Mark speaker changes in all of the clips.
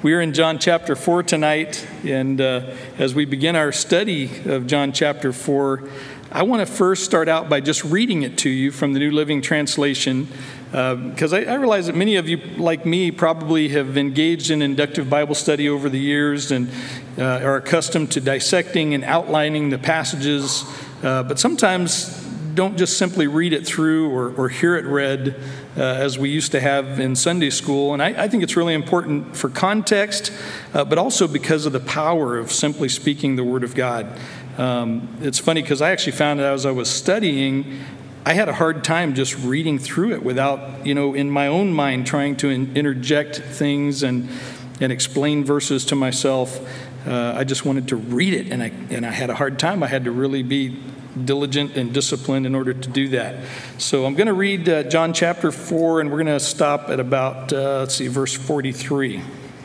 Speaker 1: We are in John chapter 4 tonight, and as we begin our study of John chapter 4, I want to first start out by just reading it to you from the New Living Translation, because I realize that many of you, like me, probably have engaged in inductive Bible study over the years and are accustomed to dissecting and outlining the passages, but sometimes don't just simply read it through or hear it read as we used to have in Sunday school. And I think it's really important for context, but also because of the power of simply speaking the Word of God. It's funny because I actually found that as I was studying, I had a hard time just reading through it without, in my own mind trying to interject things and explain verses to myself. I just wanted to read it, and I had a hard time. I had to really be diligent and disciplined in order to do that. So I'm going to read John chapter 4, and we're going to stop at about, verse 43.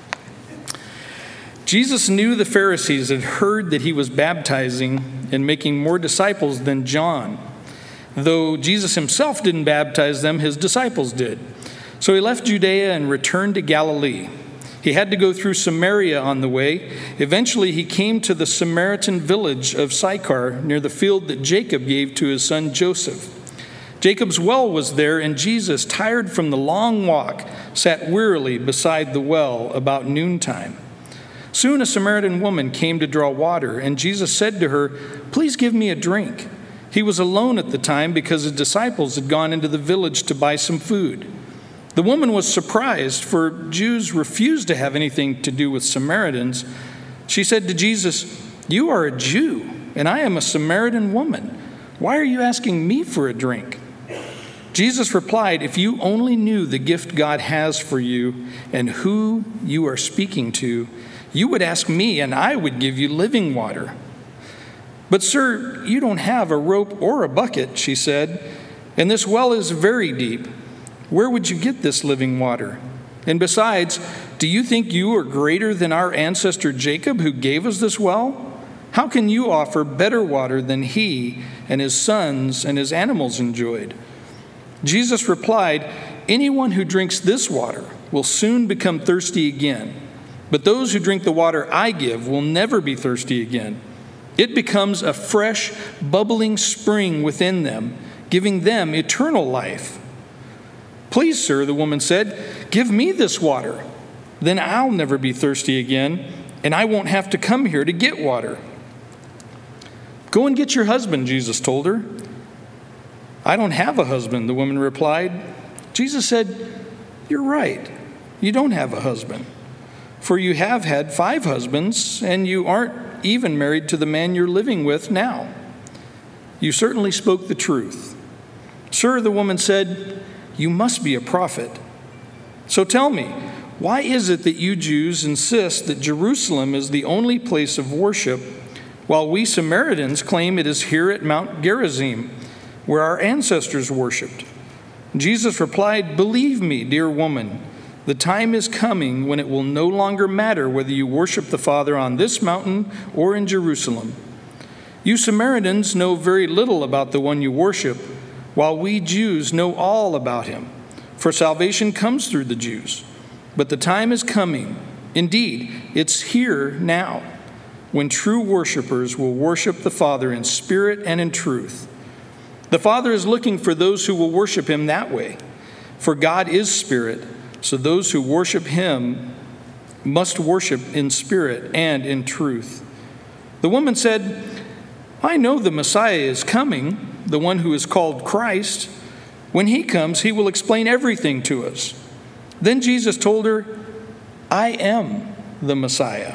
Speaker 1: Jesus knew the Pharisees had heard that he was baptizing and making more disciples than John. Though Jesus himself didn't baptize them, his disciples did. So he left Judea and returned to Galilee. He had to go through Samaria on the way. Eventually, he came to the Samaritan village of Sychar, near the field that Jacob gave to his son Joseph. Jacob's well was there, and Jesus, tired from the long walk, sat wearily beside the well about noontime. Soon a Samaritan woman came to draw water, and Jesus said to her, "Please give me a drink." He was alone at the time because his disciples had gone into the village to buy some food. The woman was surprised, for Jews refused to have anything to do with Samaritans. She said to Jesus, "You are a Jew, and I am a Samaritan woman. Why are you asking me for a drink?" Jesus replied, "If you only knew the gift God has for you and who you are speaking to, you would ask me, and I would give you living water." "But sir, you don't have a rope or a bucket," she said, "and this well is very deep. Where would you get this living water? And besides, do you think you are greater than our ancestor Jacob, who gave us this well? How can you offer better water than he and his sons and his animals enjoyed?" Jesus replied, "Anyone who drinks this water will soon become thirsty again. But those who drink the water I give will never be thirsty again. It becomes a fresh, bubbling spring within them, giving them eternal life." "Please, sir," the woman said, "give me this water. Then I'll never be thirsty again, and I won't have to come here to get water." "Go and get your husband," Jesus told her. "I don't have a husband," the woman replied. Jesus said, "You're right. You don't have a husband. For you have had 5 husbands, and you aren't even married to the man you're living with now. You certainly spoke the truth." "Sir," the woman said, "you must be a prophet. So tell me, why is it that you Jews insist that Jerusalem is the only place of worship, while we Samaritans claim it is here at Mount Gerizim, where our ancestors worshipped?" Jesus replied, "Believe me, dear woman, the time is coming when it will no longer matter whether you worship the Father on this mountain or in Jerusalem. You Samaritans know very little about the one you worship, while we Jews know all about him. For salvation comes through the Jews. But the time is coming, indeed, it's here now, when true worshipers will worship the Father in spirit and in truth. The Father is looking for those who will worship him that way. For God is spirit, so those who worship him must worship in spirit and in truth." The woman said, "I know the Messiah is coming, the one who is called Christ. When he comes, he will explain everything to us." Then Jesus told her, "I am the Messiah."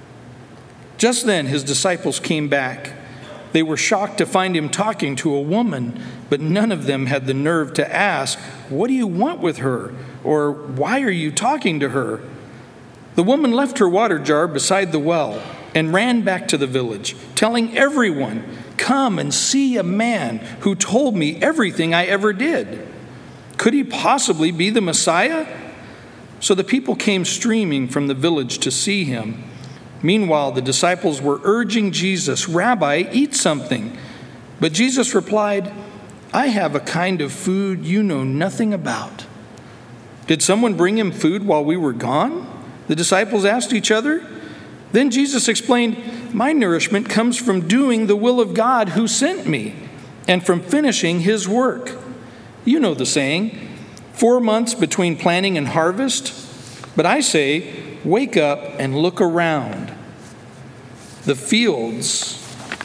Speaker 1: Just then his disciples came back. They were shocked to find him talking to a woman, but none of them had the nerve to ask, "What do you want with her?" or "Why are you talking to her?" The woman left her water jar beside the well and ran back to the village, telling everyone, "Come and see a man who told me everything I ever did. Could he possibly be the Messiah?" So the people came streaming from the village to see him. Meanwhile, the disciples were urging Jesus, "Rabbi, eat something." But Jesus replied, "I have a kind of food you know nothing about." "Did someone bring him food while we were gone?" the disciples asked each other. Then Jesus explained, "My nourishment comes from doing the will of God who sent me and from finishing his work." You know the saying, 4 months between planting and harvest. But I say, wake up and look around. The fields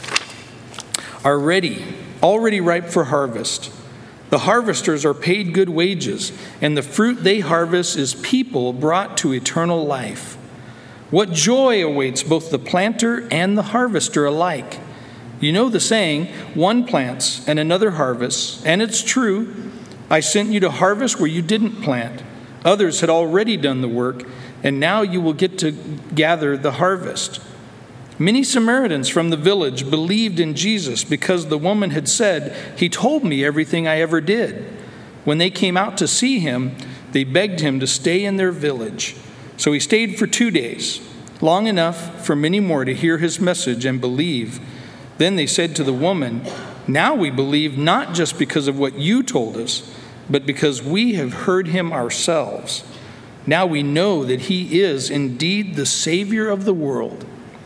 Speaker 1: are already ripe for harvest. The harvesters are paid good wages, and the fruit they harvest is people brought to eternal life. What joy awaits both the planter and the harvester alike. You know the saying, one plants and another harvests, and it's true. I sent you to harvest where you didn't plant. Others had already done the work, and now you will get to gather the harvest. Many Samaritans from the village believed in Jesus because the woman had said, "He told me everything I ever did." When they came out to see him, they begged him to stay in their village. So he stayed for 2 days, long enough for many more to hear his message and believe. Then they said to the woman, "Now we believe not just because of what you told us, but because we have heard him ourselves. Now we know that he is indeed the Savior of the world."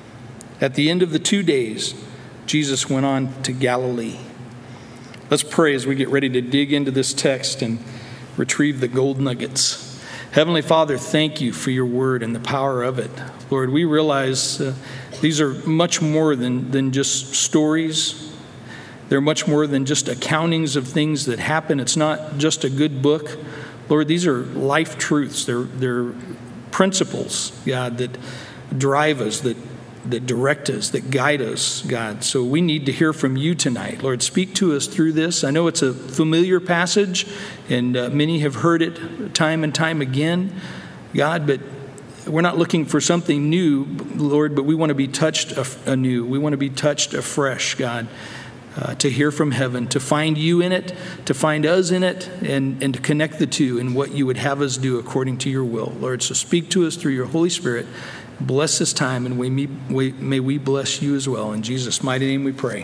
Speaker 1: At the end of the 2 days, Jesus went on to Galilee. Let's pray as we get ready to dig into this text and retrieve the gold nuggets. Heavenly Father, thank you for your word and the power of it. Lord, we realize these are much more than just stories. They're much more than just accountings of things that happen. It's not just a good book. Lord, these are life truths. They're principles, God, that drive us, that direct us, that guide us, God. So we need to hear from you tonight. Lord, speak to us through this. I know it's a familiar passage, and many have heard it time and time again, God, but we're not looking for something new, Lord, but we want to be touched anew. We want to be touched afresh, God, to hear from heaven, to find you in it, to find us in it, and to connect the two in what you would have us do according to your will. Lord, so speak to us through your Holy Spirit. Bless this time, and may we bless you as well. In Jesus' mighty name we pray.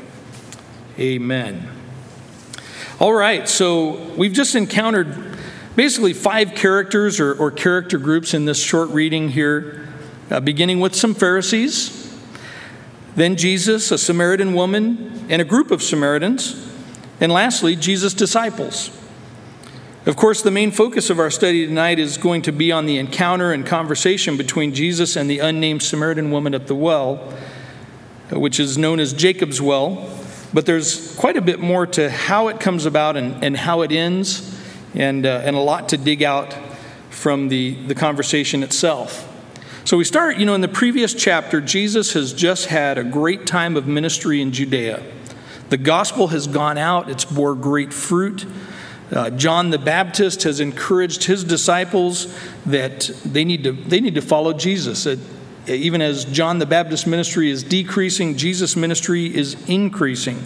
Speaker 1: Amen. All right, so we've just encountered basically 5 characters or character groups in this short reading here, beginning with some Pharisees, then Jesus, a Samaritan woman, and a group of Samaritans, and lastly, Jesus' disciples. Of course, the main focus of our study tonight is going to be on the encounter and conversation between Jesus and the unnamed Samaritan woman at the well, which is known as Jacob's well. But there's quite a bit more to how it comes about and how it ends, and a lot to dig out from the conversation itself. So we start, in the previous chapter, Jesus has just had a great time of ministry in Judea. The gospel has gone out. It's bore great fruit. John the Baptist has encouraged his disciples that they need to follow Jesus. That even as John the Baptist ministry is decreasing, Jesus' ministry is increasing.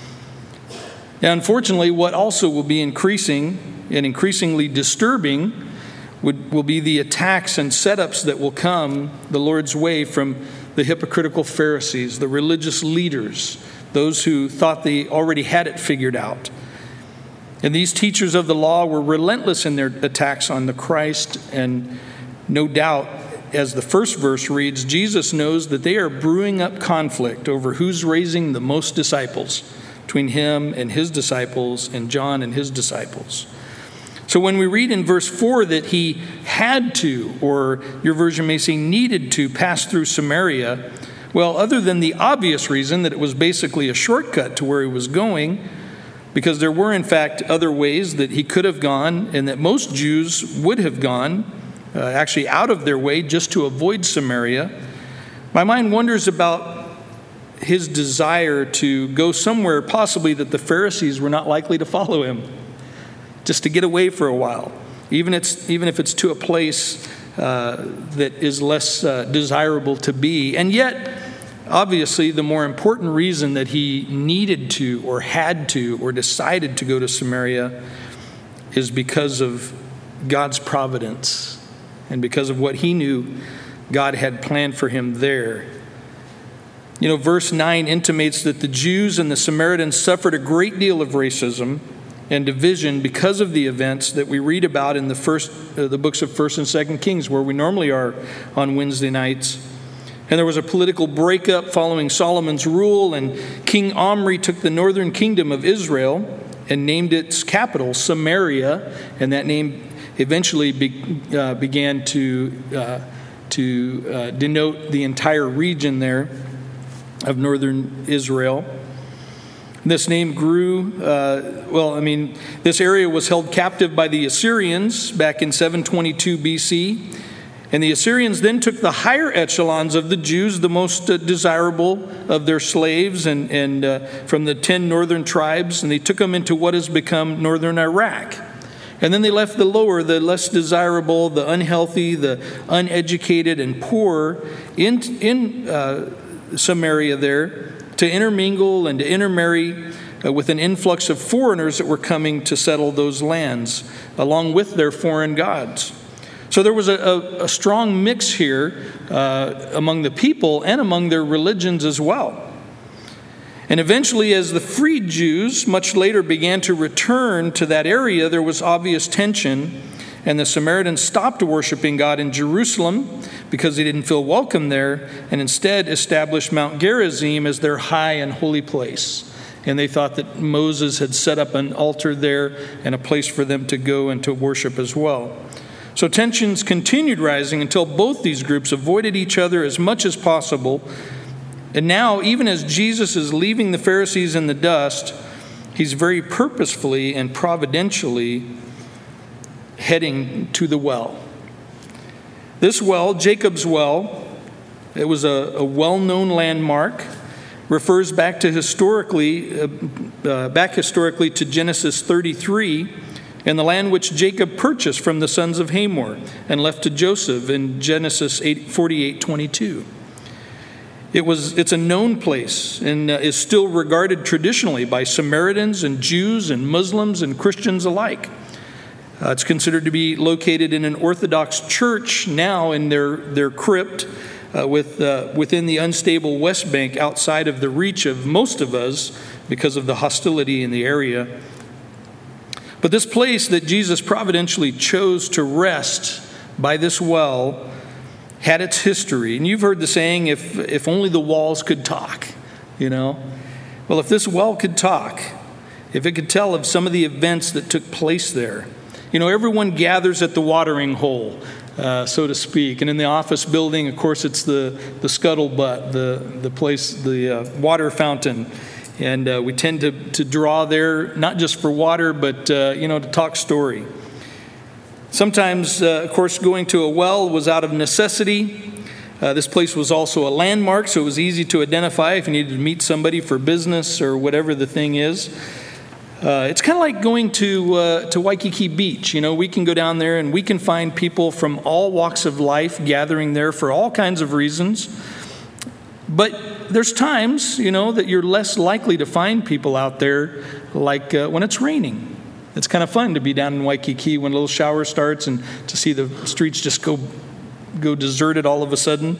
Speaker 1: Now, unfortunately, what also will be increasing and increasingly disturbing will be the attacks and setups that will come the Lord's way from the hypocritical Pharisees, the religious leaders, those who thought they already had it figured out. And these teachers of the law were relentless in their attacks on the Christ, and no doubt, as the first verse reads, Jesus knows that they are brewing up conflict over who's raising the most disciples between him and his disciples and John and his disciples. So when we read in verse 4 that he had to, or your version may say needed to, pass through Samaria, well, other than the obvious reason that it was basically a shortcut to where he was going, because there were, in fact, other ways that he could have gone and that most Jews would have gone, actually out of their way just to avoid Samaria. My mind wonders about his desire to go somewhere possibly that the Pharisees were not likely to follow him, just to get away for a while, even if it's to a place that is less desirable to be. And yet, obviously, the more important reason that he needed to or had to or decided to go to Samaria is because of God's providence and because of what he knew God had planned for him there. Verse 9 intimates that the Jews and the Samaritans suffered a great deal of racism and division because of the events that we read about in the books of 1st and 2nd Kings, where we normally are on Wednesday nights. And there was a political breakup following Solomon's rule, and King Omri took the northern kingdom of Israel and named its capital Samaria, and that name eventually began to denote the entire region there of northern Israel. This name grew, this area was held captive by the Assyrians back in 722 BC. And the Assyrians then took the higher echelons of the Jews, the most desirable of their slaves, and from the 10 northern tribes, and they took them into what has become northern Iraq. And then they left the lower, the less desirable, the unhealthy, the uneducated, and poor in Samaria there, to intermingle and to intermarry with an influx of foreigners that were coming to settle those lands, along with their foreign gods. So there was a strong mix here among the people and among their religions as well. And eventually, as the freed Jews much later began to return to that area, there was obvious tension, and the Samaritans stopped worshiping God in Jerusalem because they didn't feel welcome there, and instead established Mount Gerizim as their high and holy place. And they thought that Moses had set up an altar there and a place for them to go and to worship as well. So tensions continued rising until both these groups avoided each other as much as possible. And now, even as Jesus is leaving the Pharisees in the dust, he's very purposefully and providentially heading to the well. This well, Jacob's well, it was a well-known landmark, refers back historically to Genesis 33, and the land which Jacob purchased from the sons of Hamor and left to Joseph in Genesis 48:22. It's a known place and is still regarded traditionally by Samaritans and Jews and Muslims and Christians alike. It's considered to be located in an Orthodox church now in their crypt within the unstable West Bank, outside of the reach of most of us because of the hostility in the area. But this place that Jesus providentially chose to rest by this well had its history. And you've heard the saying, if only the walls could talk, Well, if this well could talk, if it could tell of some of the events that took place there. Everyone gathers at the watering hole, so to speak. And in the office building, of course, it's the scuttlebutt, the place, the water fountain. And we tend to draw there, not just for water, but, to talk story. Sometimes, of course, going to a well was out of necessity. This place was also a landmark, so it was easy to identify if you needed to meet somebody for business or whatever the thing is. It's kind of like going to Waikiki Beach. We can go down there and we can find people from all walks of life gathering there for all kinds of reasons. But there's times, that you're less likely to find people out there, like when it's raining. It's kind of fun to be down in Waikiki when a little shower starts and to see the streets just go deserted all of a sudden.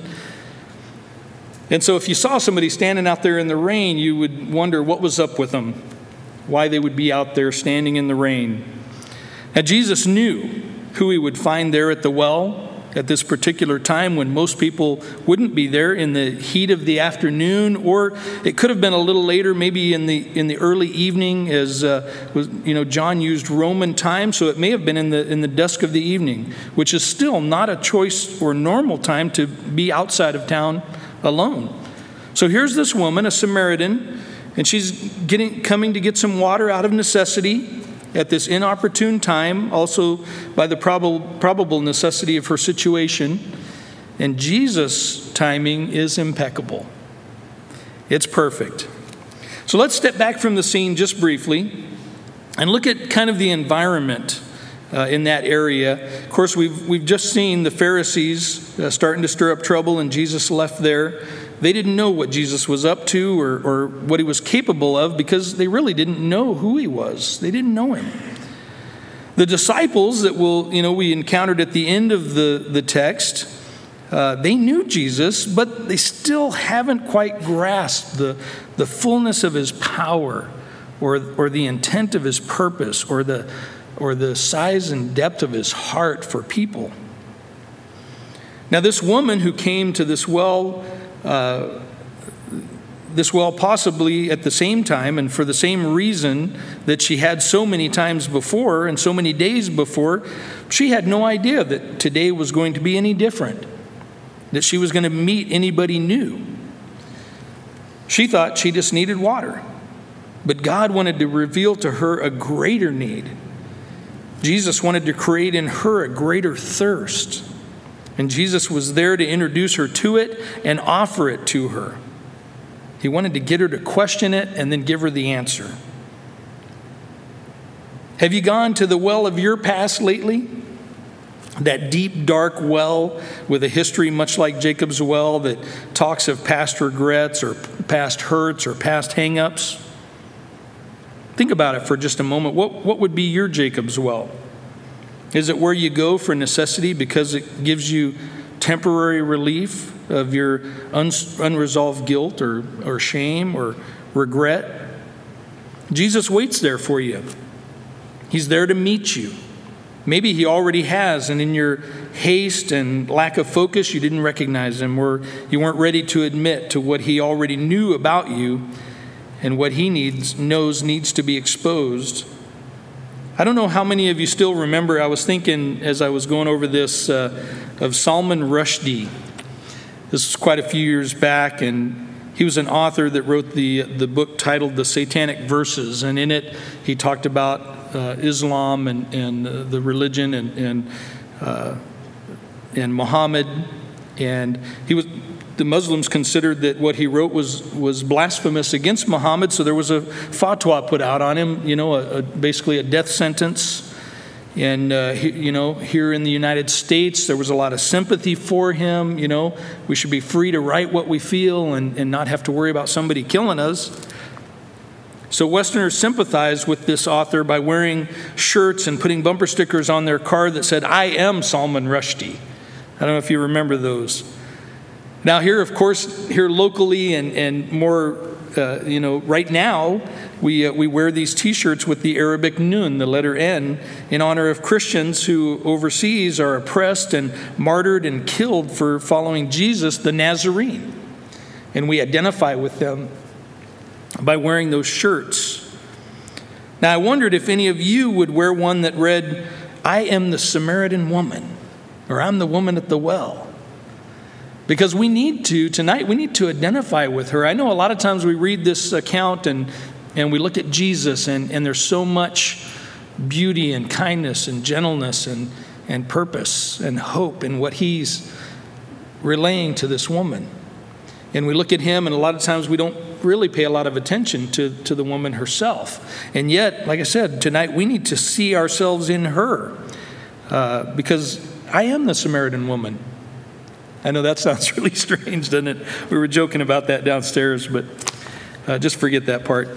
Speaker 1: And so if you saw somebody standing out there in the rain, you would wonder what was up with them, why they would be out there standing in the rain. Now, Jesus knew who he would find there at the well at this particular time when most people wouldn't be there, in the heat of the afternoon, or it could have been a little later, maybe in the early evening, as John used Roman time, so it may have been in the dusk of the evening, which is still not a choice or normal time to be outside of town alone. So here's this woman, a Samaritan, and she's coming to get some water out of necessity at this inopportune time, also by the probable necessity of her situation. And Jesus' timing is impeccable. It's perfect. So let's step back from the scene just briefly and look at kind of the environment in that area. Of course, we've just seen the Pharisees starting to stir up trouble, and Jesus left there. They didn't know what Jesus was up to or what he was capable of, because they really didn't know who he was. They didn't know him. The disciples that we encountered at the end of the text, they knew Jesus, but they still haven't quite grasped the fullness of his power or the intent of his purpose or the size and depth of his heart for people. Now, this woman who came to this well possibly at the same time and for the same reason that she had so many times before and so many days before, she had no idea that today was going to be any different, that she was going to meet anybody new. She thought she just needed water, but God wanted to reveal to her a greater need. Jesus wanted to create in her a greater thirst, and Jesus was there to introduce her to it and offer it to her. He wanted to get her to question it and then give her the answer. Have you gone to the well of your past lately? That deep, dark well with a history much like Jacob's well that talks of past regrets or past hurts or past hang-ups? Think about it for just a moment. What would be your Jacob's well? Is it where you go for necessity because it gives you temporary relief of your unresolved guilt or shame or regret? Jesus waits there for you. He's there to meet you. Maybe he already has, and in your haste and lack of focus, you didn't recognize him, or you weren't ready to admit to what he already knew about you and what he knows needs to be exposed. I don't know how many of you still remember, I was thinking as I was going over this of Salman Rushdie. This was quite a few years back, and he was an author that wrote the book titled The Satanic Verses, and in it he talked about Islam and the religion and Muhammad, and the Muslims considered that what he wrote was blasphemous against Muhammad, so there was a fatwa put out on him, basically a death sentence. And, here in the United States, there was a lot of sympathy for him. We should be free to write what we feel and not have to worry about somebody killing us. So Westerners sympathized with this author by wearing shirts and putting bumper stickers on their car that said, "I am Salman Rushdie." I don't know if you remember those. Now here, of course, here locally and more, right now, we wear these T-shirts with the Arabic Nun, the letter N, in honor of Christians who overseas are oppressed and martyred and killed for following Jesus, the Nazarene. And we identify with them by wearing those shirts. Now, I wondered if any of you would wear one that read, "I am the Samaritan woman," or "I'm the woman at the well." Because tonight we need to identify with her. I know a lot of times we read this account and we look at Jesus and there's so much beauty and kindness and gentleness and purpose and hope in what he's relaying to this woman. And we look at him, and a lot of times we don't really pay a lot of attention to the woman herself. And yet, like I said, tonight we need to see ourselves in her, because I am the Samaritan woman. I know that sounds really strange, doesn't it? We were joking about that downstairs, but just forget that part.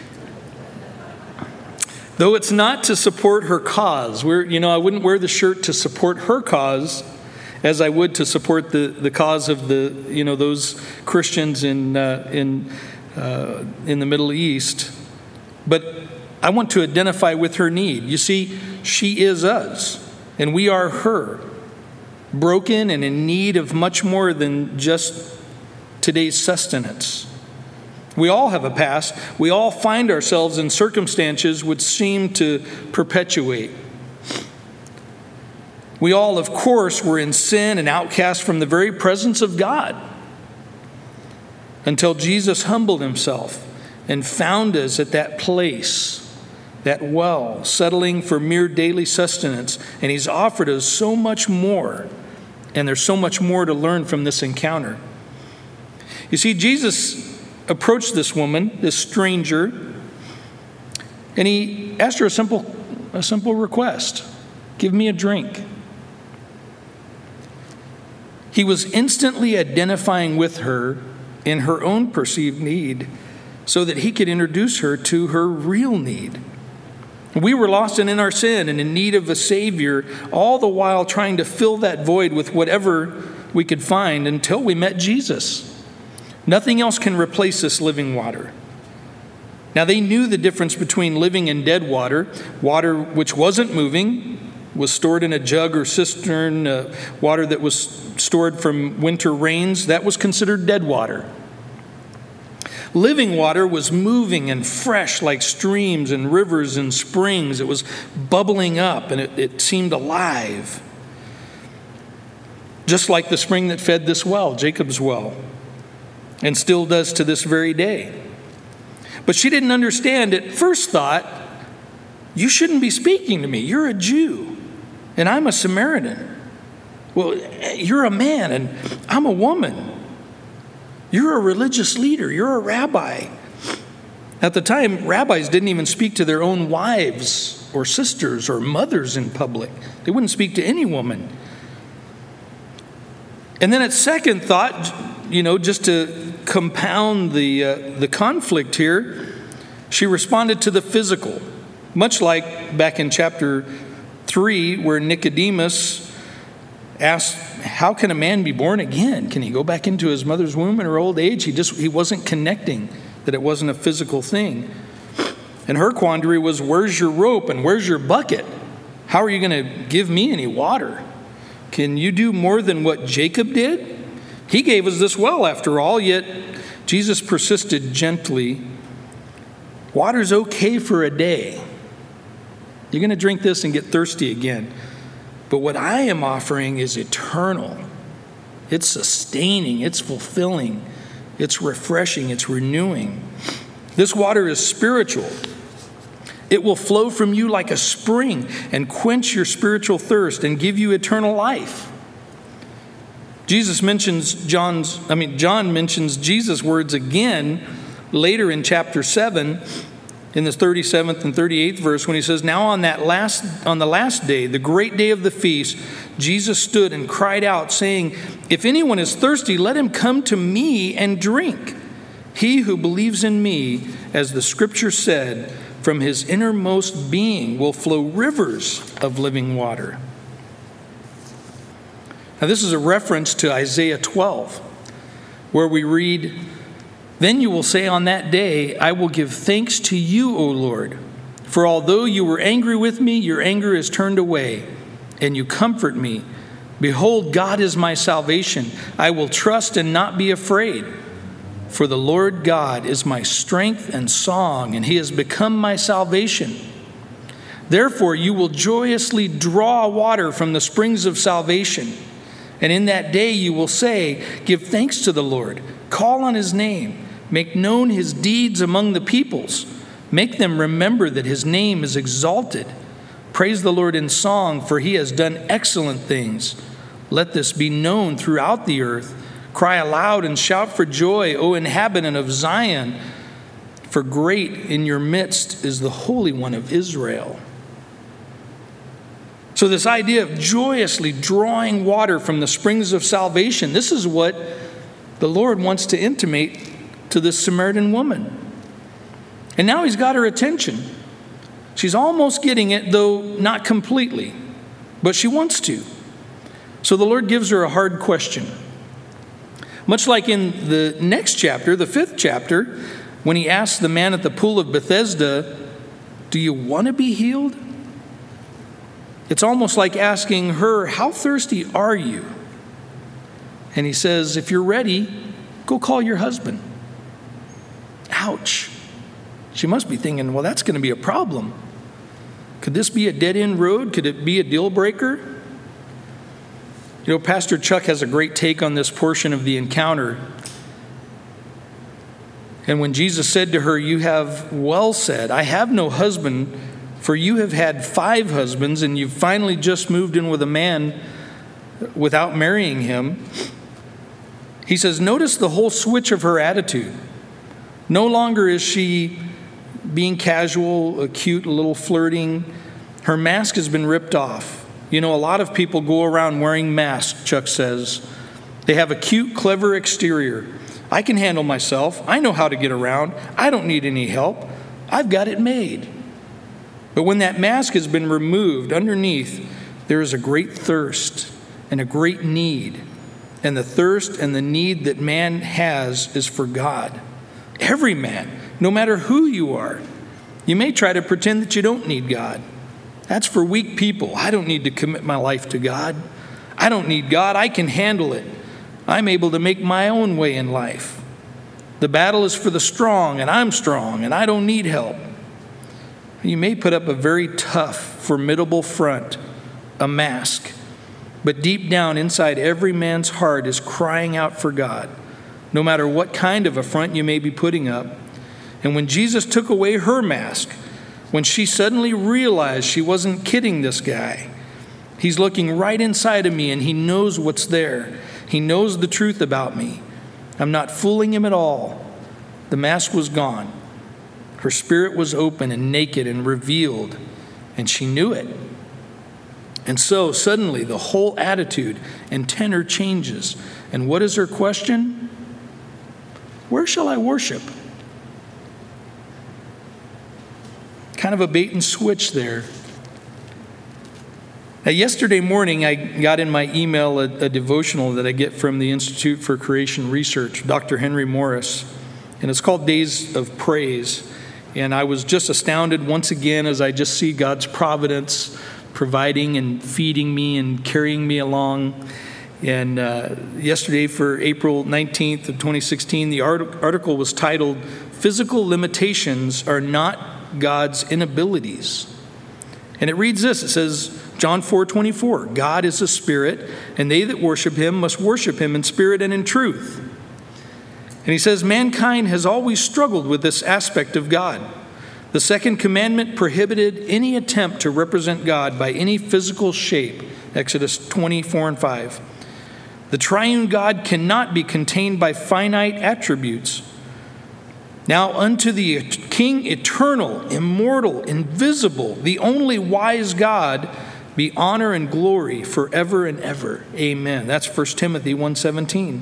Speaker 1: Though it's not to support her cause. I wouldn't wear the shirt to support her cause as I would to support the cause of those Christians in the Middle East. But I want to identify with her need. You see, she is us, and we are her, broken and in need of much more than just today's sustenance. We all have a past. We all find ourselves in circumstances which seem to perpetuate. We all, of course, were in sin and outcast from the very presence of God until Jesus humbled himself and found us at that place, that well, settling for mere daily sustenance. And he's offered us so much more, and there's so much more to learn from this encounter. You see, Jesus approached this woman, this stranger, and he asked her a simple request: give me a drink. He was instantly identifying with her in her own perceived need so that he could introduce her to her real need. We were lost and in our sin and in need of a Savior, all the while trying to fill that void with whatever we could find until we met Jesus. Nothing else can replace this living water. Now they knew the difference between living and dead water. Water which wasn't moving was stored in a jug or cistern. Water that was stored from winter rains, that was considered dead water. Living water was moving and fresh like streams and rivers and springs. It was bubbling up and it seemed alive. Just like the spring that fed this well, Jacob's well, and still does to this very day. But she didn't understand at first thought, you shouldn't be speaking to me. You're a Jew and I'm a Samaritan. Well, you're a man and I'm a woman. You're a religious leader. You're a rabbi. At the time, rabbis didn't even speak to their own wives or sisters or mothers in public. They wouldn't speak to any woman. And then at second thought, just to compound the conflict here, she responded to the physical, much like back in chapter 3 where Nicodemus asked, how can a man be born again? Can he go back into his mother's womb in her old age? He wasn't connecting that it wasn't a physical thing. And her quandary was, where's your rope and where's your bucket? How are you going to give me any water? Can you do more than what Jacob did? He gave us this well after all, yet Jesus persisted gently. Water's okay for a day. You're going to drink this and get thirsty again. But what I am offering is eternal. It's sustaining, it's fulfilling, it's refreshing, it's renewing. This water is spiritual. It will flow from you like a spring and quench your spiritual thirst and give you eternal life. John mentions Jesus' words again later in chapter 7, in the 37th and 38th verse, when he says, now on the last day, the great day of the feast, Jesus stood and cried out, saying, if anyone is thirsty, let him come to me and drink. He who believes in me, as the scripture said, from his innermost being will flow rivers of living water. Now this is a reference to Isaiah 12, where we read, then you will say on that day, I will give thanks to you, O Lord. For although you were angry with me, your anger is turned away, and you comfort me. Behold, God is my salvation. I will trust and not be afraid. For the Lord God is my strength and song, and he has become my salvation. Therefore you will joyously draw water from the springs of salvation. And in that day you will say, give thanks to the Lord. Call on his name. Make known his deeds among the peoples. Make them remember that his name is exalted. Praise the Lord in song, for he has done excellent things. Let this be known throughout the earth. Cry aloud and shout for joy, O inhabitant of Zion, for great in your midst is the Holy One of Israel. So this idea of joyously drawing water from the springs of salvation, this is what the Lord wants to intimate to this Samaritan woman. And now he's got her attention. She's almost getting it, though not completely, but she wants to. So the Lord gives her a hard question. Much like in the next chapter, the 5th chapter, when he asked the man at the pool of Bethesda, do you want to be healed? It's almost like asking her, how thirsty are you? And he says, if you're ready, go call your husband. Ouch. She must be thinking, well, that's going to be a problem. Could this be a dead-end road? Could it be a deal breaker? Pastor Chuck has a great take on this portion of the encounter. And when Jesus said to her, you have well said, I have no husband, for you have had 5 husbands, and you've finally just moved in with a man without marrying him. He says, notice the whole switch of her attitude. No longer is she being casual, cute, a little flirting. Her mask has been ripped off. A lot of people go around wearing masks, Chuck says. They have a cute, clever exterior. I can handle myself. I know how to get around. I don't need any help. I've got it made. But when that mask has been removed, underneath, there is a great thirst and a great need. And the thirst and the need that man has is for God. Every man no matter who you are. You may try to pretend that you don't need God. That's for weak people. I don't need to commit my life to God. I don't need God. I can handle it. I'm able to make my own way in life. The battle is for the strong, and I'm strong, and I don't need help. You may put up a very tough, formidable front, a mask, but deep down inside every man's heart is crying out for God, no matter what kind of a front you may be putting up. And when Jesus took away her mask, when she suddenly realized she wasn't kidding this guy, he's looking right inside of me and he knows what's there. He knows the truth about me. I'm not fooling him at all. The mask was gone. Her spirit was open and naked and revealed, and she knew it. And so suddenly the whole attitude and tenor changes. And what is her question? Where shall I worship? Kind of a bait and switch there. Now, yesterday morning, I got in my email a devotional that I get from the Institute for Creation Research, Dr. Henry Morris, and it's called Days of Praise. And I was just astounded once again as I just see God's providence providing and feeding me and carrying me along. And yesterday, for April 19th of 2016, the article was titled, "Physical Limitations Are Not God's Inabilities." And it reads this. It says, John 4:24, "God is a spirit, and they that worship him must worship him in spirit and in truth." And he says, mankind has always struggled with this aspect of God. The second commandment prohibited any attempt to represent God by any physical shape, Exodus 20:4-5. The triune God cannot be contained by finite attributes. Now unto the King eternal, immortal, invisible, the only wise God, be honor and glory forever and ever. Amen. That's 1 Timothy 1:17.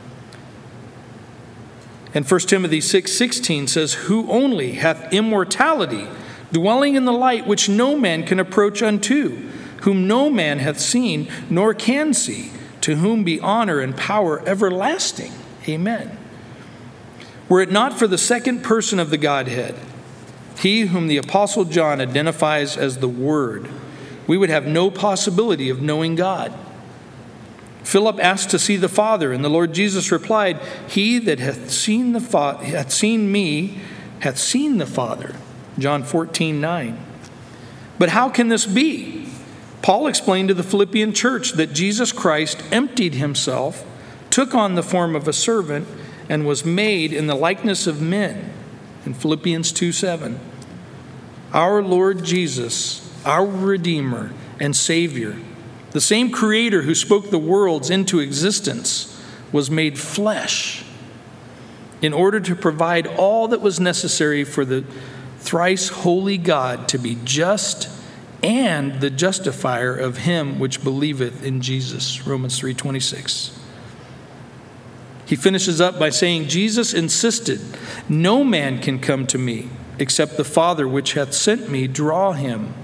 Speaker 1: And 1 Timothy 6:16 says, "Who only hath immortality, dwelling in the light which no man can approach unto, whom no man hath seen nor can see, to whom be honor and power everlasting." Amen. Were it not for the second person of the Godhead, he whom the Apostle John identifies as the Word, we would have no possibility of knowing God. Philip asked to see the Father, and the Lord Jesus replied, "He that hath seen me hath seen the Father." John 14:9. But how can this be? Paul explained to the Philippian church that Jesus Christ emptied himself, took on the form of a servant, and was made in the likeness of men, in Philippians 2:7. Our Lord Jesus, our Redeemer and Savior, the same Creator who spoke the worlds into existence, was made flesh in order to provide all that was necessary for the thrice holy God to be just and the justifier of him which believeth in Jesus. Romans 3:26. He finishes up by saying, Jesus insisted, "No man can come to me except the Father which hath sent me draw him."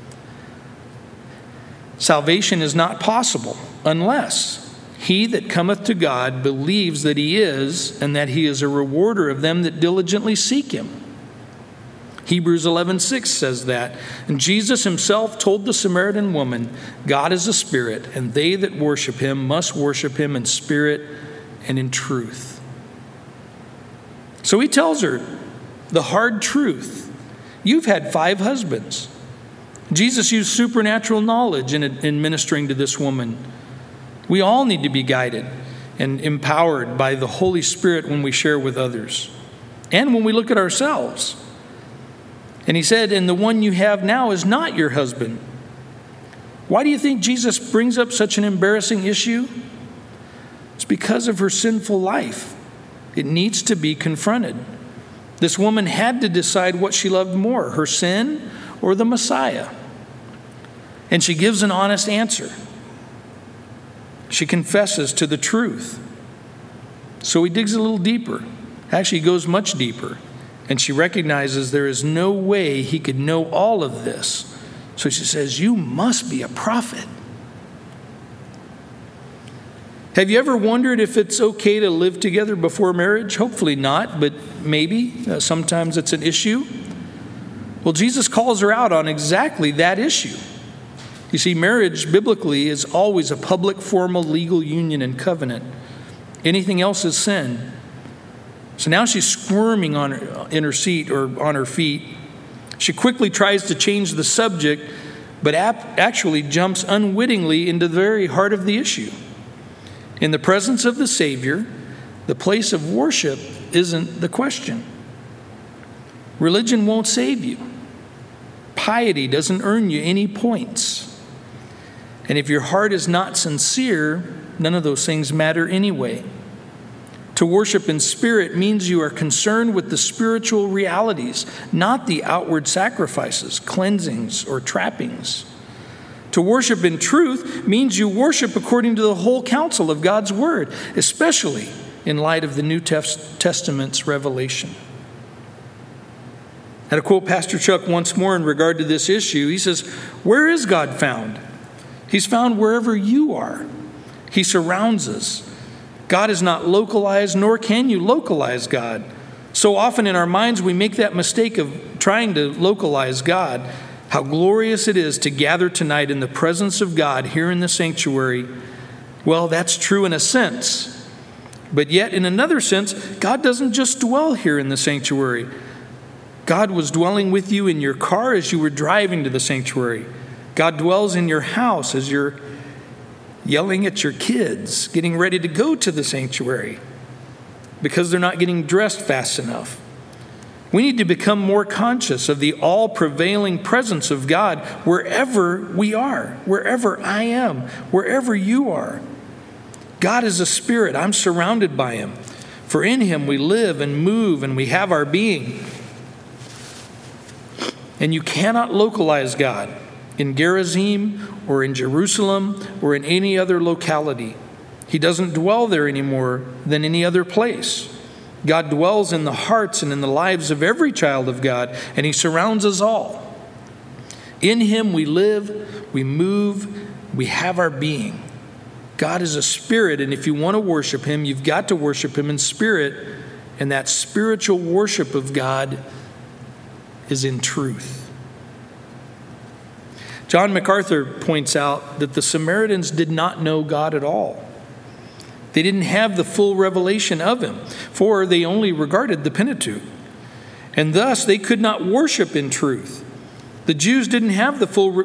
Speaker 1: Salvation is not possible unless he that cometh to God believes that he is, and that he is a rewarder of them that diligently seek him. Hebrews 11:6 says that. And Jesus himself told the Samaritan woman, God is a spirit, and they that worship him must worship him in spirit and in truth. So he tells her the hard truth. You've had 5 husbands. Jesus used supernatural knowledge in ministering to this woman. We all need to be guided and empowered by the Holy Spirit when we share with others and when we look at ourselves. And he said, and the one you have now is not your husband. Why do you think Jesus brings up such an embarrassing issue? It's because of her sinful life. It needs to be confronted. This woman had to decide what she loved more, her sin or the Messiah. And she gives an honest answer. She confesses to the truth. So he digs a little deeper. Actually, he goes much deeper. And she recognizes there is no way he could know all of this. So she says, you must be a prophet. Have you ever wondered if it's okay to live together before marriage? Hopefully not, but maybe. Sometimes it's an issue. Well, Jesus calls her out on exactly that issue. You see, marriage biblically is always a public, formal, legal union and covenant. Anything else is sin. So now she's squirming in her seat or on her feet. She quickly tries to change the subject, but actually jumps unwittingly into the very heart of the issue. In the presence of the Savior, the place of worship isn't the question. Religion won't save you. Piety doesn't earn you any points. And if your heart is not sincere, none of those things matter anyway. To worship in spirit means you are concerned with the spiritual realities, not the outward sacrifices, cleansings, or trappings. To worship in truth means you worship according to the whole counsel of God's Word, especially in light of the New Testament's revelation. And to quote Pastor Chuck once more in regard to this issue, he says, "Where is God found? He's found wherever you are. He surrounds us. God is not localized, nor can you localize God. So often in our minds we make that mistake of trying to localize God. How glorious it is to gather tonight in the presence of God here in the sanctuary. Well, that's true in a sense. But yet in another sense, God doesn't just dwell here in the sanctuary. God was dwelling with you in your car as you were driving to the sanctuary. God dwells in your house as you're yelling at your kids, getting ready to go to the sanctuary because they're not getting dressed fast enough. We need to become more conscious of the all-prevailing presence of God wherever we are, wherever I am, wherever you are. God is a spirit. I'm surrounded by him. For in him we live and move and we have our being. And you cannot localize God in Gerizim or in Jerusalem or in any other locality. He doesn't dwell there any more than any other place. God dwells in the hearts and in the lives of every child of God, and he surrounds us all. In him we live, we move, we have our being. God is a spirit, and if you want to worship him, you've got to worship him in spirit, and that spiritual worship of God is in truth. John MacArthur points out that the Samaritans did not know God at all. They didn't have the full revelation of him, for they only regarded the Pentateuch. And thus they could not worship in truth. The Jews did have the full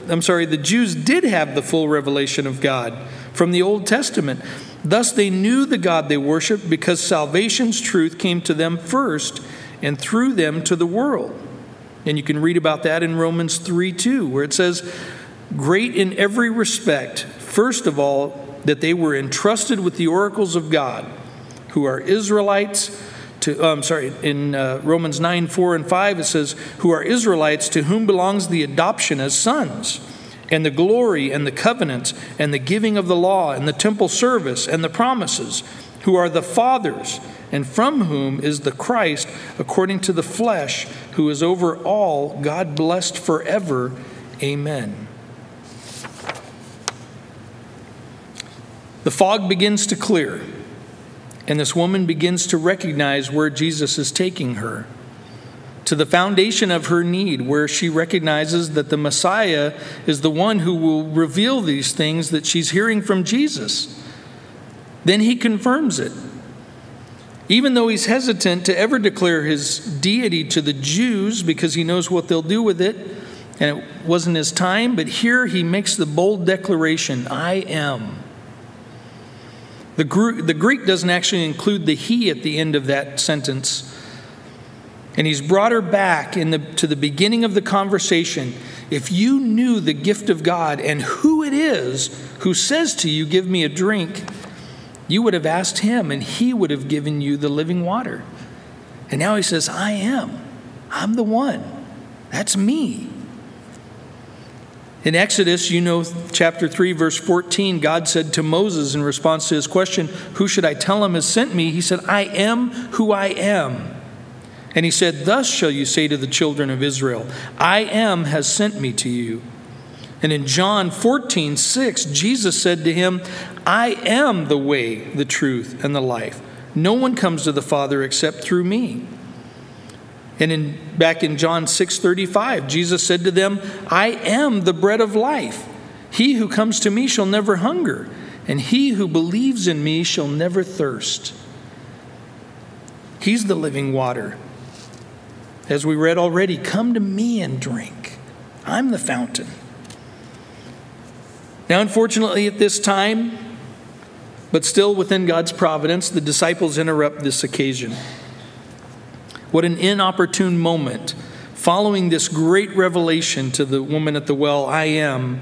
Speaker 1: revelation of God from the Old Testament. Thus they knew the God they worshiped because salvation's truth came to them first and through them to the world. And you can read about that in Romans 3:2, where it says, "Great in every respect, first of all, that they were entrusted with the oracles of God, who are Israelites." In Romans 9:4 and 5, it says, "Who are Israelites, to whom belongs the adoption as sons, and the glory and the covenants, and the giving of the law, and the temple service, and the promises, who are the fathers, and from whom is the Christ, according to the flesh, who is over all, God blessed forever. Amen." The fog begins to clear, and this woman begins to recognize where Jesus is taking her, to the foundation of her need, where she recognizes that the Messiah is the one who will reveal these things that she's hearing from Jesus. Then he confirms it. Even though he's hesitant to ever declare his deity to the Jews because he knows what they'll do with it, and it wasn't his time, but here he makes the bold declaration, "I am." The Greek doesn't actually include the he at the end of that sentence. And he's brought her back to the beginning of the conversation. If you knew the gift of God and who it is who says to you, "Give me a drink," you would have asked him and he would have given you the living water. And now he says, "I am. I'm the one. That's me." In Exodus, chapter 3, verse 14, God said to Moses in response to his question, "Who should I tell him has sent me?" He said, "I am who I am." And he said, "Thus shall you say to the children of Israel, I am has sent me to you." And in John 14:6, Jesus said to him, I am the way, the truth, and the life. No one comes to the Father except through me. And back in John 6:35, Jesus said to them, I am the bread of life. He who comes to me shall never hunger, and he who believes in me shall never thirst. He's the living water. As we read already, come to me and drink. I'm the fountain. Now, unfortunately, at this time, but still within God's providence, the disciples interrupt this occasion. What an inopportune moment. Following this great revelation to the woman at the well, I am.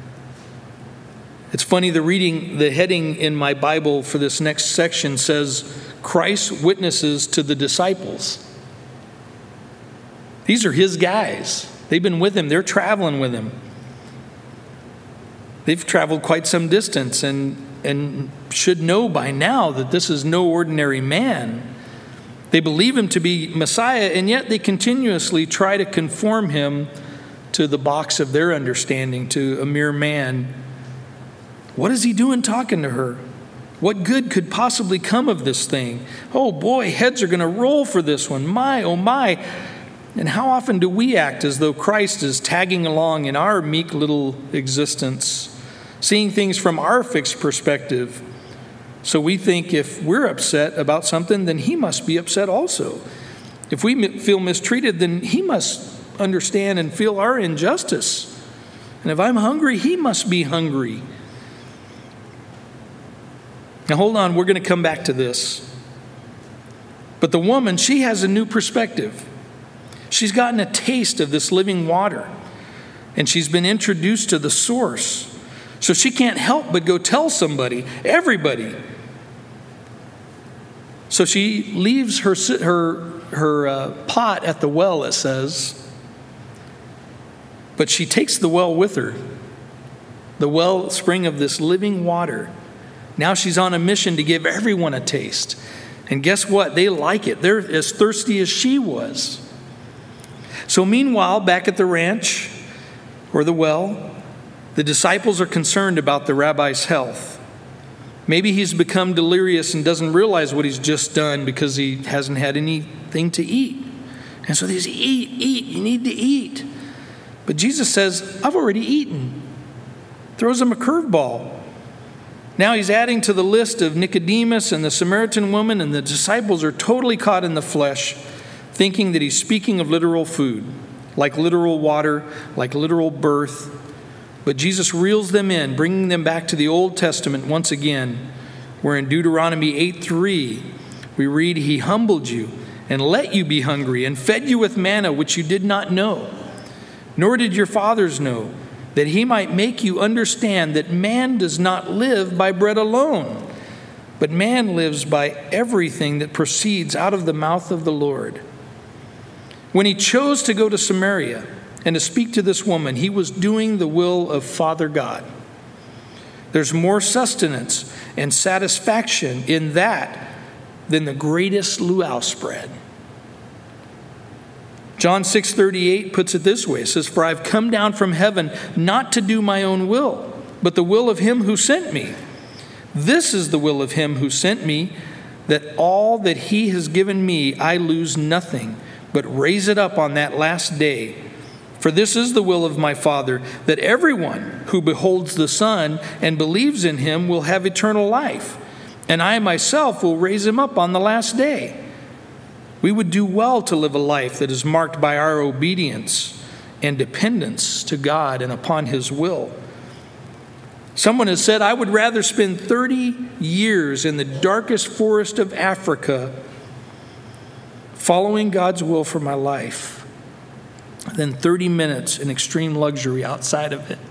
Speaker 1: It's funny, the heading in my Bible for this next section says, Christ witnesses to the disciples. These are his guys. They've been with him. They're traveling with him. They've traveled quite some distance and should know by now that this is no ordinary man. They believe him to be Messiah, and yet they continuously try to conform him to the box of their understanding, to a mere man. What is he doing talking to her? What good could possibly come of this thing? Oh boy, heads are going to roll for this one. My, oh my. And how often do we act as though Christ is tagging along in our meek little existence, seeing things from our fixed perspective? So we think if we're upset about something, then he must be upset also. If we feel mistreated, then he must understand and feel our injustice. And if I'm hungry, he must be hungry. Now hold on, we're going to come back to this. But the woman, she has a new perspective. She's gotten a taste of this living water, and she's been introduced to the source. So she can't help but go tell somebody, everybody. So she leaves her pot at the well, it says, but she takes the well with her, the wellspring of this living water. Now she's on a mission to give everyone a taste. And guess what? They like it. They're as thirsty as she was. So meanwhile, back at the ranch or the well, the disciples are concerned about the rabbi's health. Maybe he's become delirious and doesn't realize what he's just done because he hasn't had anything to eat. And so they say, eat, you need to eat. But Jesus says, I've already eaten. Throws him a curveball. Now he's adding to the list of Nicodemus and the Samaritan woman, and the disciples are totally caught in the flesh, thinking that he's speaking of literal food, like literal water, like literal birth. But Jesus reels them in, bringing them back to the Old Testament once again, where in Deuteronomy 8:3, we read, He humbled you and let you be hungry and fed you with manna which you did not know, nor did your fathers know, that he might make you understand that man does not live by bread alone, but man lives by everything that proceeds out of the mouth of the Lord. When he chose to go to Samaria and to speak to this woman, he was doing the will of Father God. There's more sustenance and satisfaction in that than the greatest luau spread. John 6:38 puts it this way. It says, For I've come down from heaven not to do my own will, but the will of him who sent me. This is the will of him who sent me, that all that he has given me I lose nothing, but raise it up on that last day. For this is the will of my Father, that everyone who beholds the Son and believes in him will have eternal life, and I myself will raise him up on the last day. We would do well to live a life that is marked by our obedience and dependence to God and upon his will. Someone has said, I would rather spend 30 years in the darkest forest of Africa following God's will for my life than 30 minutes in extreme luxury outside of it.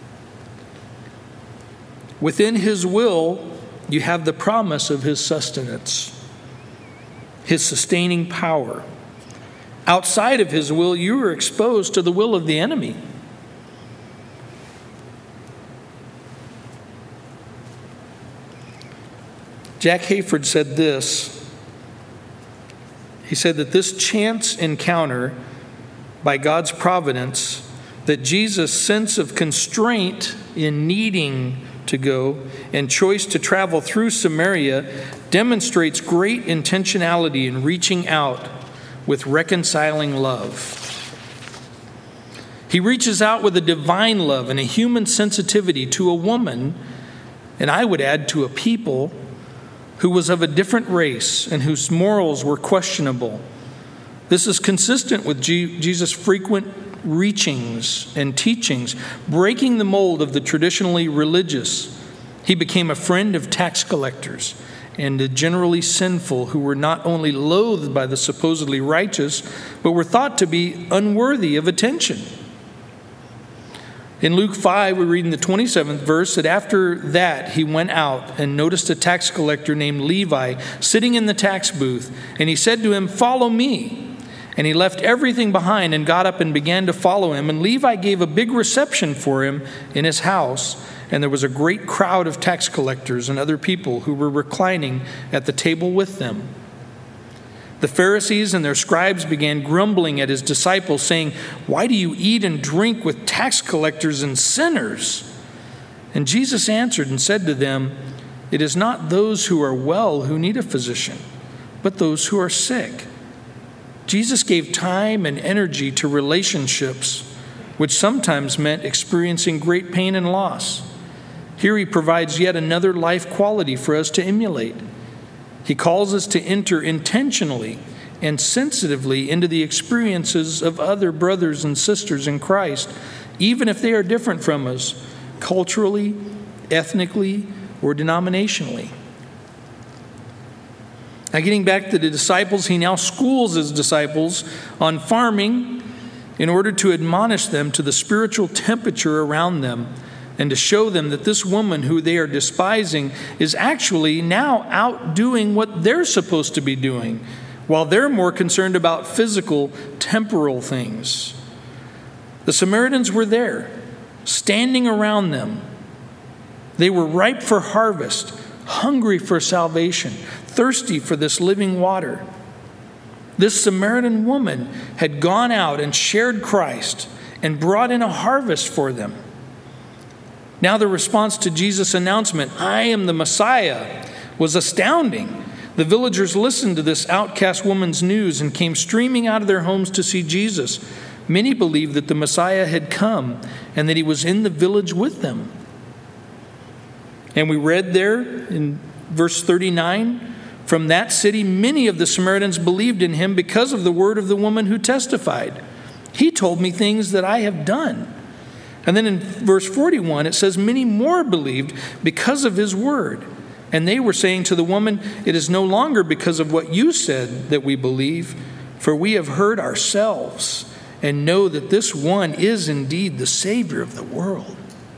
Speaker 1: Within his will, you have the promise of his sustenance, his sustaining power. Outside of his will, you are exposed to the will of the enemy. Jack Hayford said this. He said that this chance encounter by God's providence that Jesus' sense of constraint in needing to go and choice to travel through Samaria demonstrates great intentionality in reaching out with reconciling love. He reaches out with a divine love and a human sensitivity to a woman, and I would add to a people, who was of a different race and whose morals were questionable. This is consistent with Jesus' frequent reachings and teachings, breaking the mold of the traditionally religious. He became a friend of tax collectors and the generally sinful, who were not only loathed by the supposedly righteous, but were thought to be unworthy of attention. In Luke 5, we read in the 27th verse that after that he went out and noticed a tax collector named Levi sitting in the tax booth, and he said to him, "Follow me." And he left everything behind and got up and began to follow him. And Levi gave a big reception for him in his house, and there was a great crowd of tax collectors and other people who were reclining at the table with them. The Pharisees and their scribes began grumbling at his disciples, saying, "Why do you eat and drink with tax collectors and sinners?" And Jesus answered and said to them, "It is not those who are well who need a physician, but those who are sick." Jesus gave time and energy to relationships, which sometimes meant experiencing great pain and loss. Here he provides yet another life quality for us to emulate. He calls us to enter intentionally and sensitively into the experiences of other brothers and sisters in Christ, even if they are different from us, culturally, ethnically, or denominationally. Now, getting back to the disciples, he now schools his disciples on farming in order to admonish them to the spiritual temperature around them and to show them that this woman who they are despising is actually now out doing what they're supposed to be doing, while they're more concerned about physical, temporal things. The Samaritans were there, standing around them. They were ripe for harvest, hungry for salvation, thirsty for this living water. This Samaritan woman had gone out and shared Christ and brought in a harvest for them. Now the response to Jesus' announcement, "I am the Messiah," was astounding. The villagers listened to this outcast woman's news and came streaming out of their homes to see Jesus. Many believed that the Messiah had come and that he was in the village with them. And we read there in verse 39, "From that city many of the Samaritans believed in him because of the word of the woman who testified. He told me things that I have done." And then in verse 41, it says, "Many more believed because of his word. And they were saying to the woman, 'It is no longer because of what you said that we believe, for we have heard ourselves and know that this one is indeed the Savior of the world.'"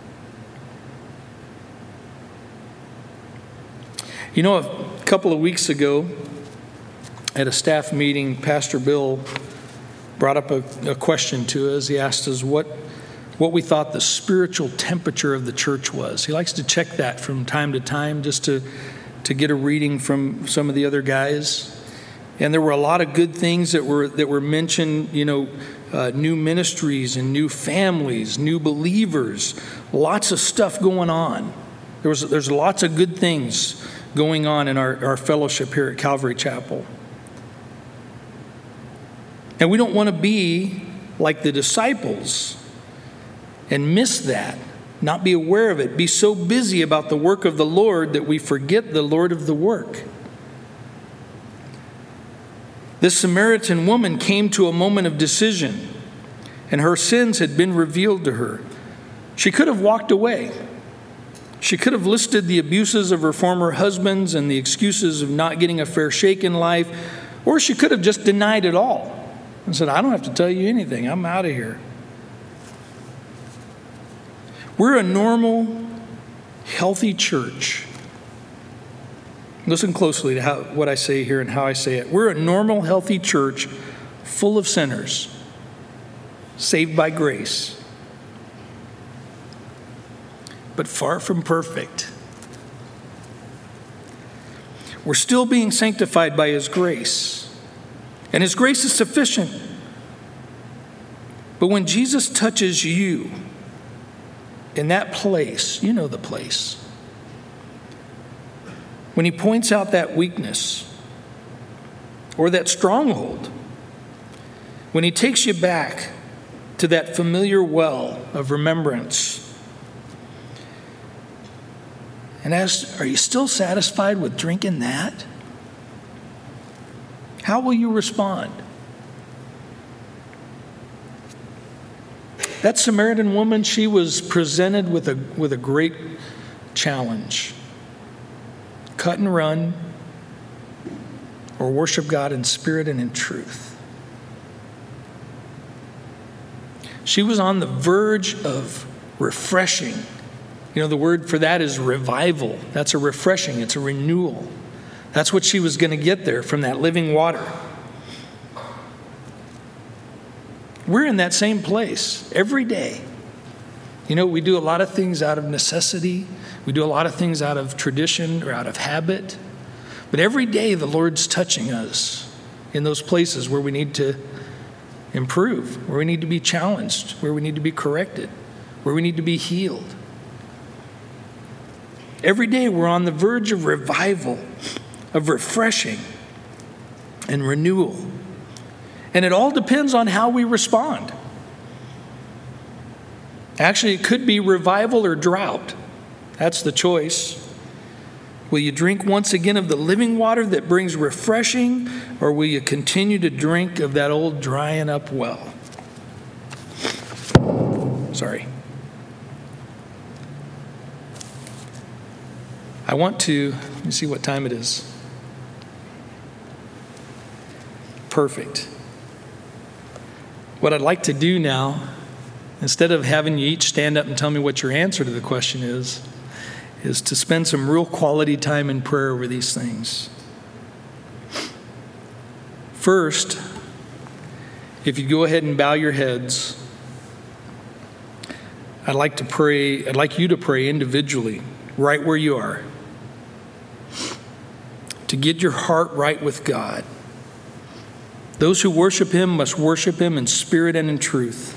Speaker 1: You know, a couple of weeks ago at a staff meeting, Pastor Bill brought up a question to us. He asked us what we thought the spiritual temperature of the church was. He likes to check that from time to time just to get a reading from some of the other guys. And there were a lot of good things that were mentioned, new ministries and new families, new believers, lots of stuff going on. There's lots of good things going on in our fellowship here at Calvary Chapel. And we don't want to be like the disciples and miss that, not be aware of it, be so busy about the work of the Lord that we forget the Lord of the work. This Samaritan woman came to a moment of decision, and her sins had been revealed to her. She could have walked away. She could have listed the abuses of her former husbands and the excuses of not getting a fair shake in life, or she could have just denied it all and said, "I don't have to tell you anything. I'm out of here." We're a normal, healthy church. Listen closely to what I say here and how I say it. We're a normal, healthy church full of sinners, saved by grace, but far from perfect. We're still being sanctified by his grace, and his grace is sufficient. But when Jesus touches you in that place, you know the place, when he points out that weakness or that stronghold, when he takes you back to that familiar well of remembrance, and asks, are you still satisfied with drinking that? How will you respond? That Samaritan woman, she was presented with a great challenge. Cut and run, or worship God in spirit and in truth. She was on the verge of refreshing. You know, the word for that is revival. That's a refreshing, it's a renewal. That's what she was going to get there from that living water. We're in that same place every day. You know, we do a lot of things out of necessity. We do a lot of things out of tradition or out of habit. But every day the Lord's touching us in those places where we need to improve, where we need to be challenged, where we need to be corrected, where we need to be healed. Every day we're on the verge of revival, of refreshing and renewal. And it all depends on how we respond. Actually, it could be revival or drought. That's the choice. Will you drink once again of the living water that brings refreshing, or will you continue to drink of that old drying up well? Sorry. Let me see what time it is. Perfect. What I'd like to do now, instead of having you each stand up and tell me what your answer to the question is to spend some real quality time in prayer over these things. First, if you go ahead and bow your heads, I'd like you to pray individually, right where you are, to get your heart right with God. Those who worship him must worship him in spirit and in truth.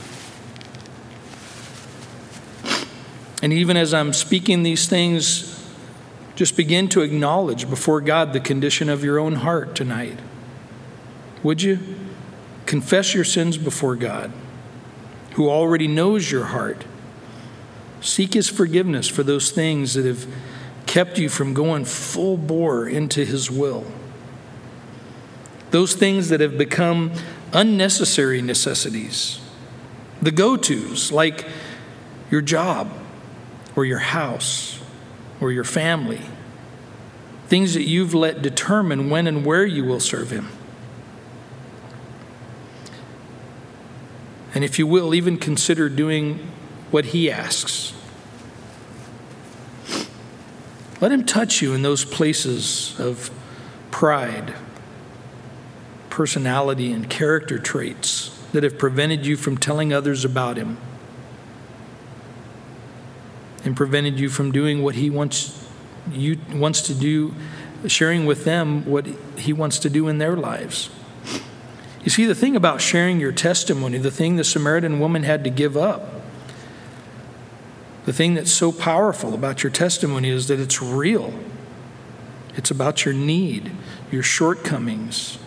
Speaker 1: And even as I'm speaking these things, just begin to acknowledge before God the condition of your own heart tonight. Would you? Confess your sins before God, who already knows your heart. Seek his forgiveness for those things that have kept you from going full bore into his will. Those things that have become unnecessary necessities. The go-tos, like your job or your house or your family. Things that you've let determine when and where you will serve him. And if you will, even consider doing what he asks. Let him touch you in those places of pride, personality, and character traits that have prevented you from telling others about him and prevented you from doing what he wants to do, sharing with them what he wants to do in their lives. You see, the thing about sharing your testimony, the thing the Samaritan woman had to give up, the thing that's so powerful about your testimony is that it's real. It's about your need, your shortcomings.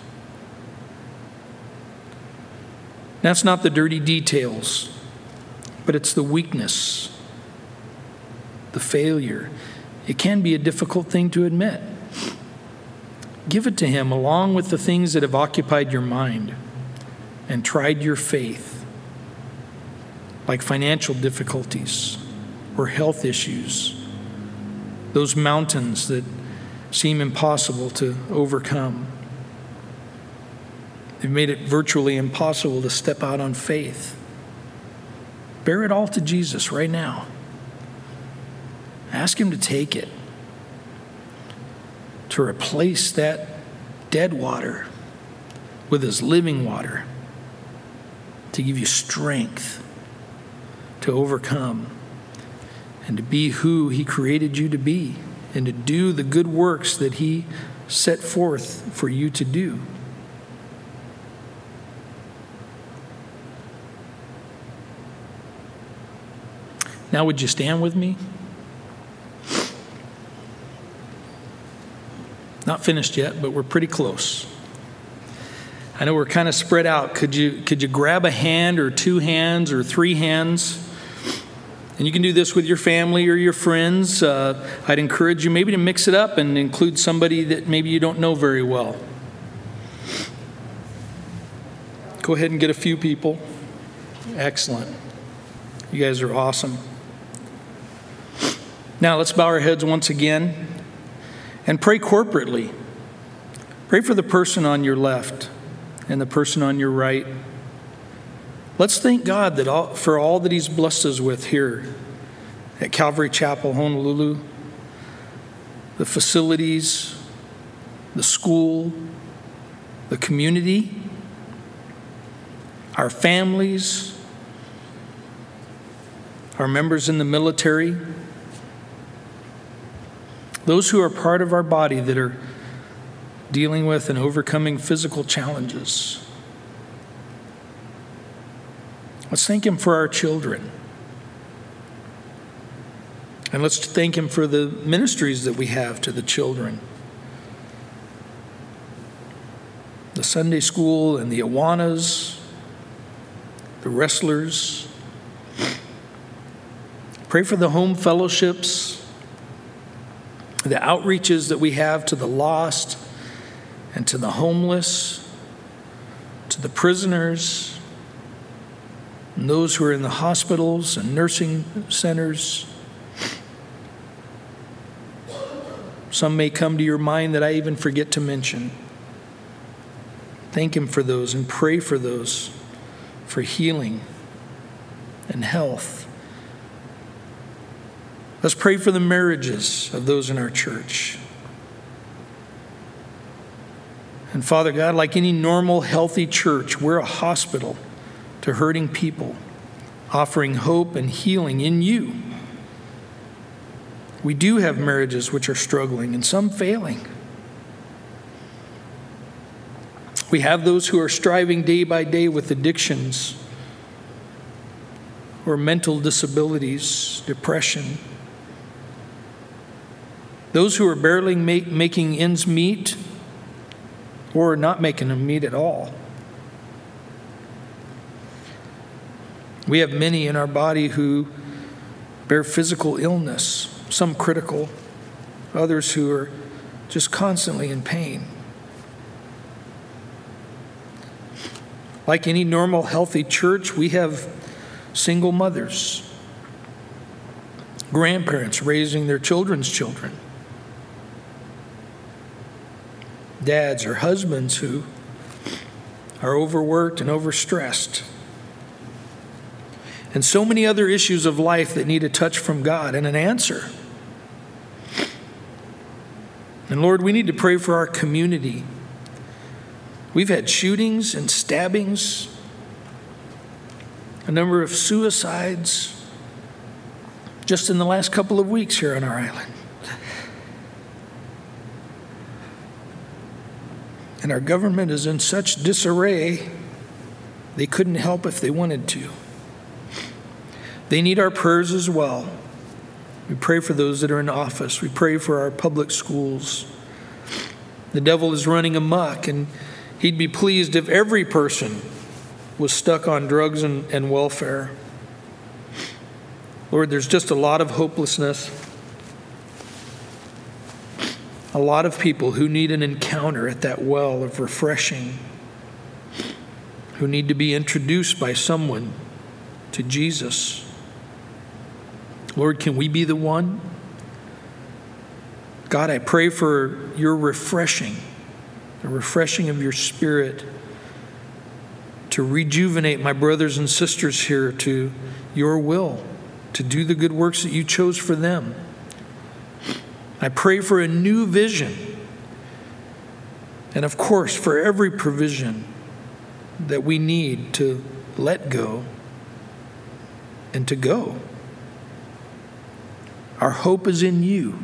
Speaker 1: That's not the dirty details, but it's the weakness, the failure. It can be a difficult thing to admit. Give it to him along with the things that have occupied your mind and tried your faith, like financial difficulties or health issues, those mountains that seem impossible to overcome. They've made it virtually impossible to step out on faith. Bear it all to Jesus right now. Ask him to take it, to replace that dead water with his living water, to give you strength to overcome and to be who he created you to be and to do the good works that he set forth for you to do. Now would you stand with me? Not finished yet, but we're pretty close. I know we're kind of spread out. Could you grab a hand or two hands or three hands? And you can do this with your family or your friends. I'd encourage you maybe to mix it up and include somebody that maybe you don't know very well. Go ahead and get a few people. Excellent. You guys are awesome. Now let's bow our heads once again and pray corporately. Pray for the person on your left and the person on your right. Let's thank God for all that He's blessed us with here at Calvary Chapel, Honolulu. The facilities, the school, the community, our families, our members in the military, those who are part of our body that are dealing with and overcoming physical challenges. Let's thank Him for our children. And let's thank Him for the ministries that we have to the children. The Sunday school and the Awanas, the wrestlers. Pray for the home fellowships, the outreaches that we have to the lost and to the homeless, to the prisoners, and those who are in the hospitals and nursing centers. Some may come to your mind that I even forget to mention. Thank Him for those and pray for those, for healing and health. Let's pray for the marriages of those in our church. And Father God, like any normal, healthy church, we're a hospital to hurting people, offering hope and healing in You. We do have marriages which are struggling and some failing. We have those who are striving day by day with addictions or mental disabilities, depression. Those who are barely making ends meet or not making them meet at all. We have many in our body who bear physical illness, some critical, others who are just constantly in pain. Like any normal, healthy church, we have single mothers, grandparents raising their children's children, dads or husbands who are overworked and overstressed, and so many other issues of life that need a touch from God and an answer. And Lord, we need to pray for our community. We've had shootings and stabbings, a number of suicides just in the last couple of weeks here on our island. And our government is in such disarray, they couldn't help if they wanted to. They need our prayers as well. We pray for those that are in office. We pray for our public schools. The devil is running amok, and he'd be pleased if every person was stuck on drugs and welfare. Lord, there's just a lot of hopelessness. A lot of people who need an encounter at that well of refreshing, who need to be introduced by someone to Jesus. Lord, can we be the one? God, I pray for Your refreshing, the refreshing of Your Spirit to rejuvenate my brothers and sisters here to Your will, to do the good works that You chose for them. I pray for a new vision, and of course for every provision that we need to let go and to go. Our hope is in You.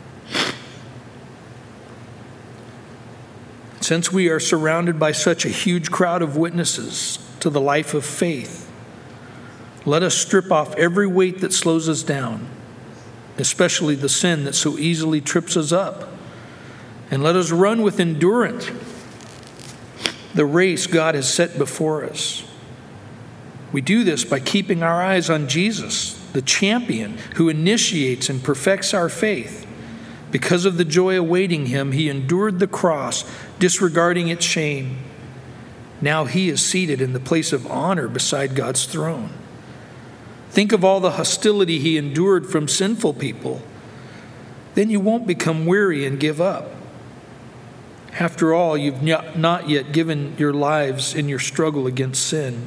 Speaker 1: Since we are surrounded by such a huge crowd of witnesses to the life of faith, Let us strip off every weight that slows us down, especially the sin that so easily trips us up. And let us run with endurance the race God has set before us. We do this by keeping our eyes on Jesus, the champion who initiates and perfects our faith. Because of the joy awaiting him, he endured the cross, disregarding its shame. Now he is seated in the place of honor beside God's throne. Think of all the hostility he endured from sinful people. Then you won't become weary and give up. After all, you've not yet given your lives in your struggle against sin.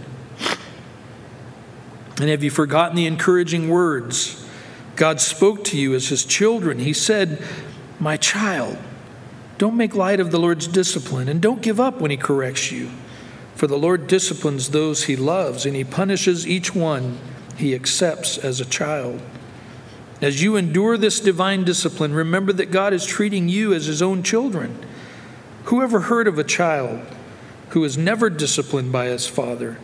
Speaker 1: And have you forgotten the encouraging words God spoke to you as his children? He said, "My child, don't make light of the Lord's discipline, and don't give up when he corrects you. For the Lord disciplines those he loves, and he punishes each one he accepts as a child." As you endure this divine discipline, remember that God is treating you as his own children. Who ever heard of a child who is never disciplined by his father?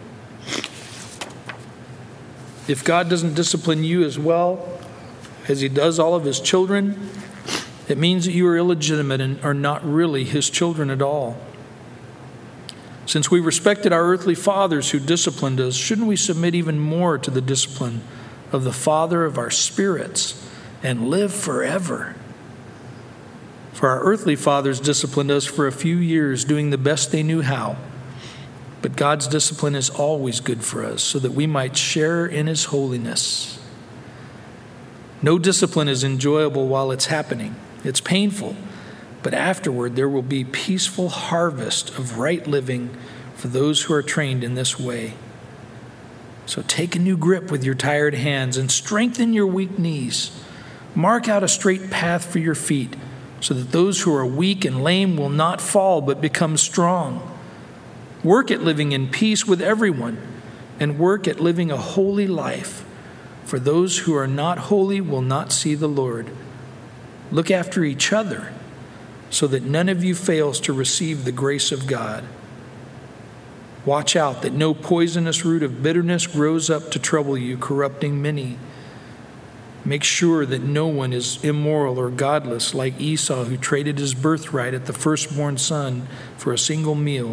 Speaker 1: If God doesn't discipline you as well as he does all of his children, it means that you are illegitimate and are not really his children at all. Since we respected our earthly fathers who disciplined us, shouldn't we submit even more to the discipline of the Father of our spirits and live forever? For our earthly fathers disciplined us for a few years, doing the best they knew how. But God's discipline is always good for us, so that we might share in his holiness. No discipline is enjoyable while it's happening. It's painful, but afterward there will be peaceful harvest of right living for those who are trained in this way. So take a new grip with your tired hands and strengthen your weak knees. Mark out a straight path for your feet, so that those who are weak and lame will not fall but become strong. Work at living in peace with everyone, and work at living a holy life, for those who are not holy will not see the Lord. Look after each other, so that none of you fails to receive the grace of God. Watch out that no poisonous root of bitterness grows up to trouble you, corrupting many. Make sure that no one is immoral or godless like Esau, who traded his birthright at the firstborn son for a single meal.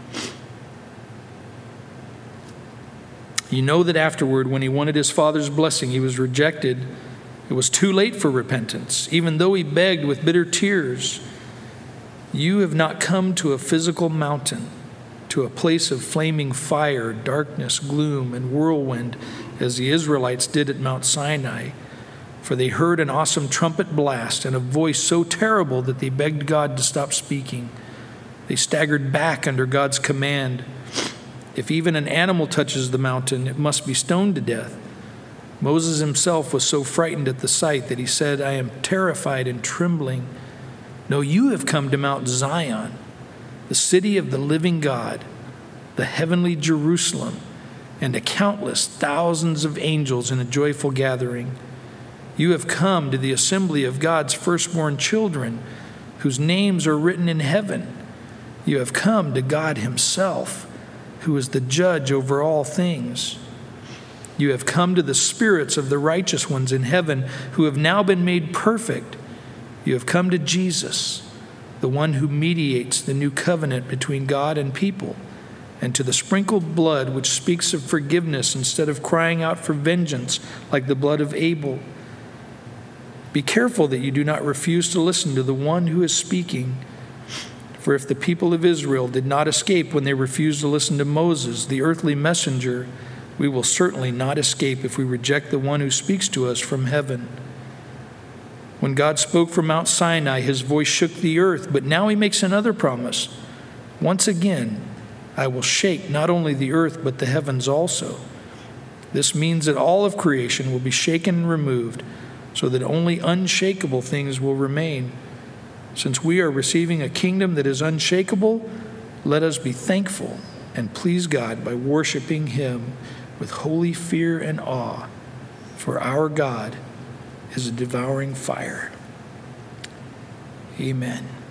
Speaker 1: You know that afterward, when he wanted his father's blessing, he was rejected. It was too late for repentance, even though he begged with bitter tears. You have not come to a physical mountain, to a place of flaming fire, darkness, gloom, and whirlwind, as the Israelites did at Mount Sinai. For they heard an awesome trumpet blast and a voice so terrible that they begged God to stop speaking. They staggered back under God's command. If even an animal touches the mountain, it must be stoned to death. Moses himself was so frightened at the sight that he said, "I am terrified and trembling." No, you have come to Mount Zion, the city of the living God, the heavenly Jerusalem, and to countless thousands of angels in a joyful gathering. You have come to the assembly of God's firstborn children, whose names are written in heaven. You have come to God himself, who is the judge over all things. You have come to the spirits of the righteous ones in heaven, who have now been made perfect. You have come to Jesus, the one who mediates the new covenant between God and people, and to the sprinkled blood which speaks of forgiveness instead of crying out for vengeance like the blood of Abel. Be careful that you do not refuse to listen to the one who is speaking. For if the people of Israel did not escape when they refused to listen to Moses, the earthly messenger, we will certainly not escape if we reject the one who speaks to us from heaven. When God spoke from Mount Sinai, his voice shook the earth, but now he makes another promise. Once again, I will shake not only the earth, but the heavens also. This means that all of creation will be shaken and removed, so that only unshakable things will remain. Since we are receiving a kingdom that is unshakable, let us be thankful and please God by worshiping him with holy fear and awe, for our God is a devouring fire. Amen.